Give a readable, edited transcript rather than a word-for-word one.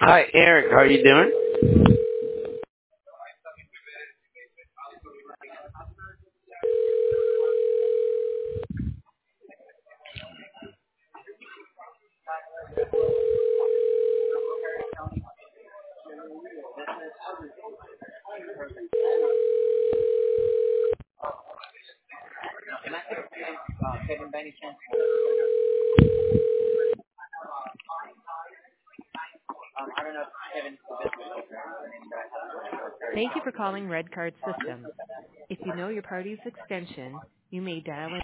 Hi, Eric. How are you doing? Thank you for calling Red Card Systems. If you know your party's extension, you may dial it.